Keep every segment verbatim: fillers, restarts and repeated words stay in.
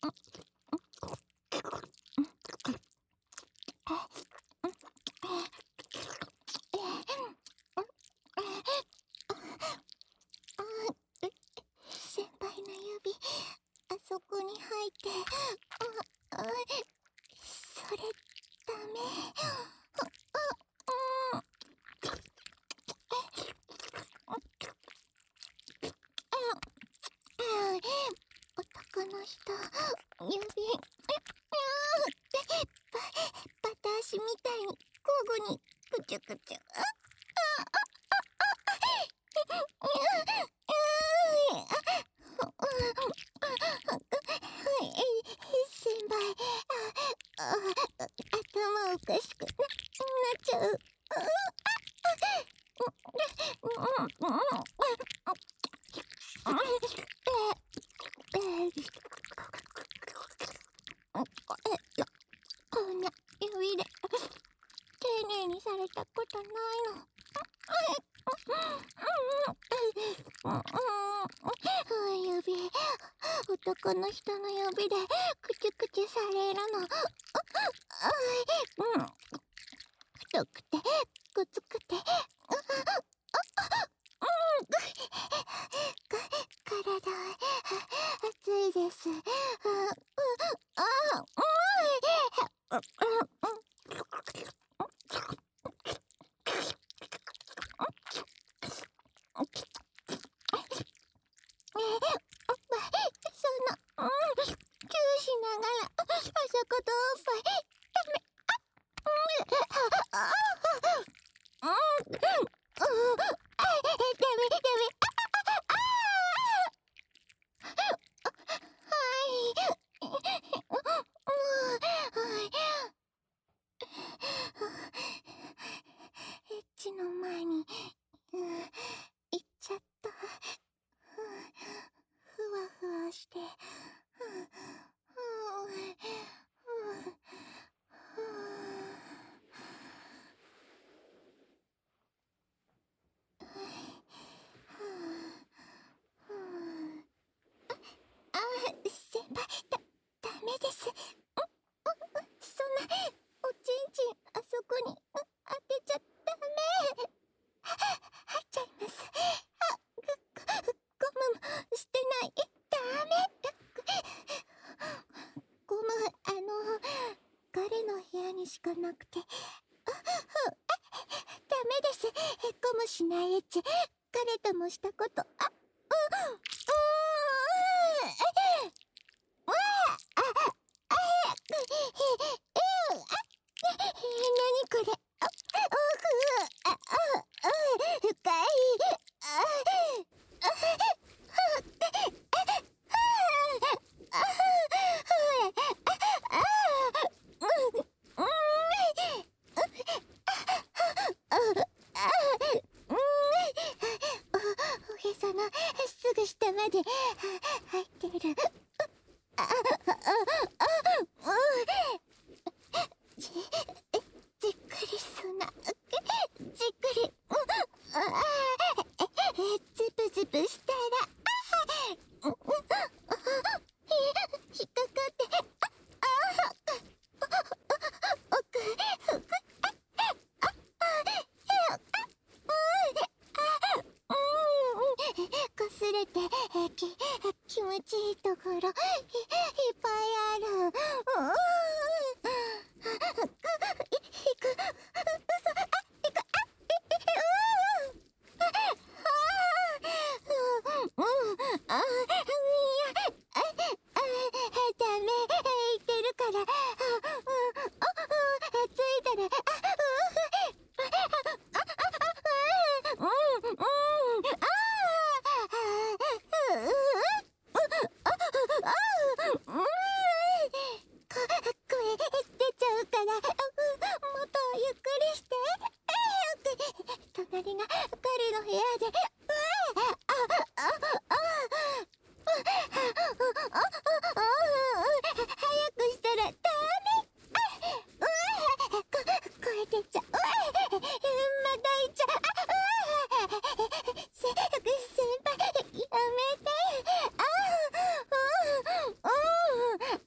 先輩の指、あそこに入って、あ、あ、それ、ダメ。男の人、指、バ、バタ足みたいに交互にくちゅくちゅ。先輩、あ、あ、頭おかしくな、なっちゃう。こんな指で丁寧にされたことないの。指、男の人の指でくちゅくちゅされるの。太くてごつくて、体熱いです。その、チューしながら、あそことおっぱい、ダメ。ダメダメ。エッチの前に、行っちゃった。ふわふわして。あ、先輩、だ、ダメです。そんな、おちんちん、あそこに、当てちゃダメ。入っちゃいます。あ、ゴムもしてない。ダメ。ゴム、あの、彼の部屋にしかなくて。ダメです。ゴムしないエッチ。彼ともしたこと。あ、う、うわあ、あ、あ、なにこれ。あ、あ、あ、深い。あ、おへそのすぐ下まで入ってる。じ、じっくりすな。じっくり。ズブズブしたら、引っかかって、奥、こすれて、き、気持ちいいところ、い、いっぱいある。いく、嘘、あ、いく、あ、うん、あ、いや、あ、ダメ、言ってるから、ついたら、うん、うん、あ、声出ちゃうから、もっとゆっくりして。隣が彼の部屋で、早くしたらダメ。声出ちゃう。まだいちゃう。せ、先輩、やめて。あ、うん、うん。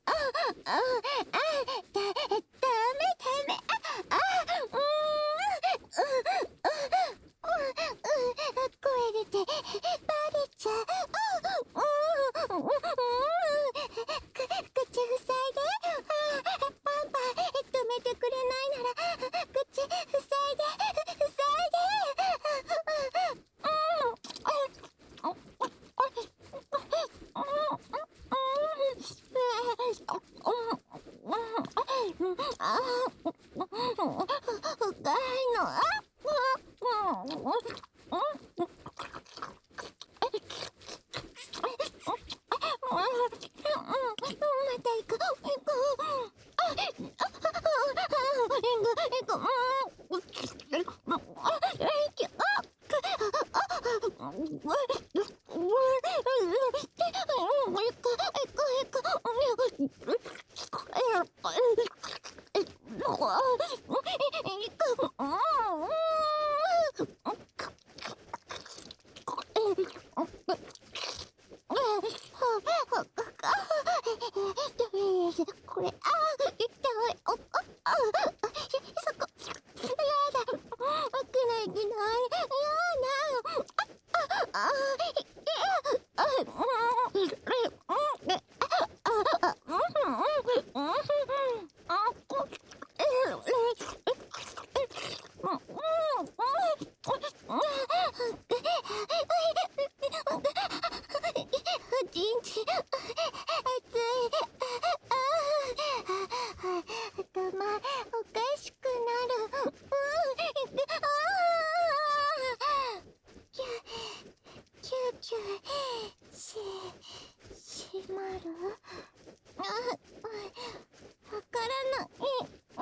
まる？あ、わからない。な、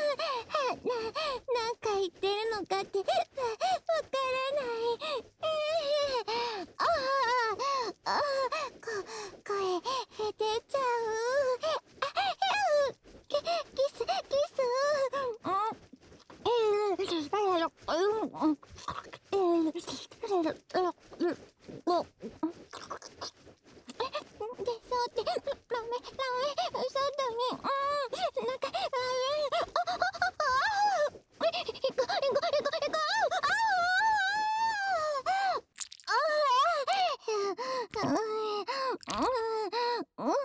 なんか言ってるのかってわ、わからない。ああ、ああ、こ、声出ちゃう。あ、キ、キス、キス。うん。えー、うん。えー、で、そうって、ラメ、ラメ、外に、うん、なんか、ああ、ああ、ああ、え、いこ、いこ、いこ、いこ、ああ、ああ、うん、うん、うん、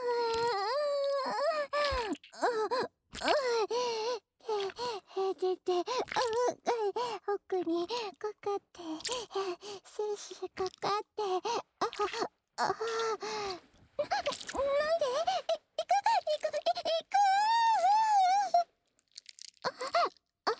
へでて、奥にかかって、精子かかって、ああ、ああ、な、なんで？い、いく、いく、いく、いく。ああ、あ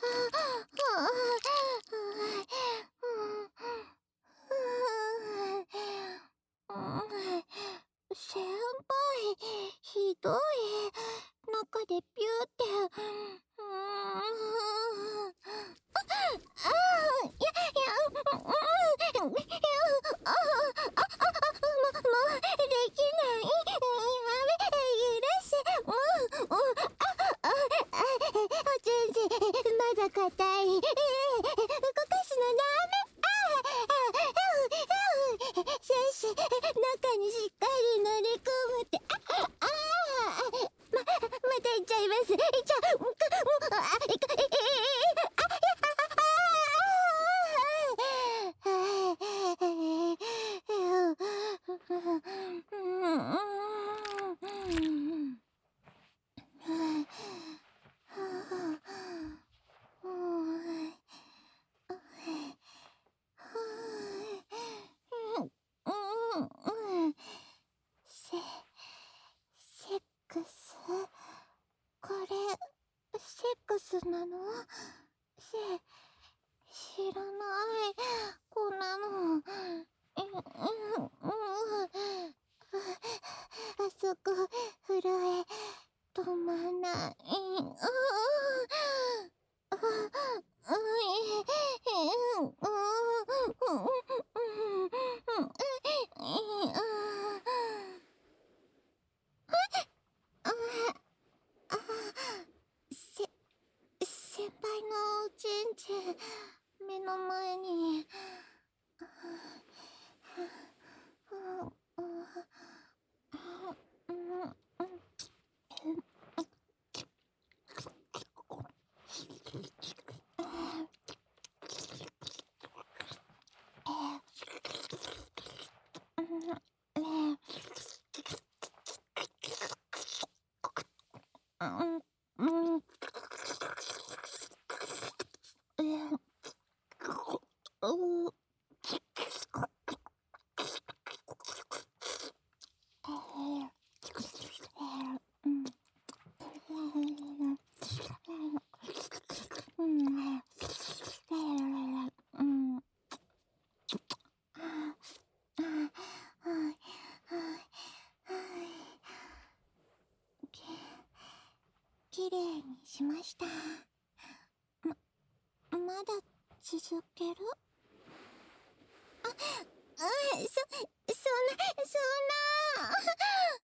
あ、先輩、ひどい。中でピューって。うーん。ああ、いや、いや、うん、いや、ああ、ああ、あ、も、もう、できない。やめ、許して、うん、うん、あ、あ、あ、おちんちん、まだ硬い。ええ、動かすのダメ。ああ、ああ、ああ、精子、中にしっかり乗り込むって。あ、ああ、ま、また行っちゃいます。行っちゃう。もう、あ、いか、え、え、え、あ、や、セ、セックス？これ、セックスなの？せ、知らない。こんなの。うん、うん、うん。あそこ、震え、止まない。うん、あ、あ、うん、うん、うん、うん、うん、あ、あ、せ、先輩のおちんちん、目の前に。きれいにしました。ま、まだ続ける？あ、うん、そ、そんな、そんな。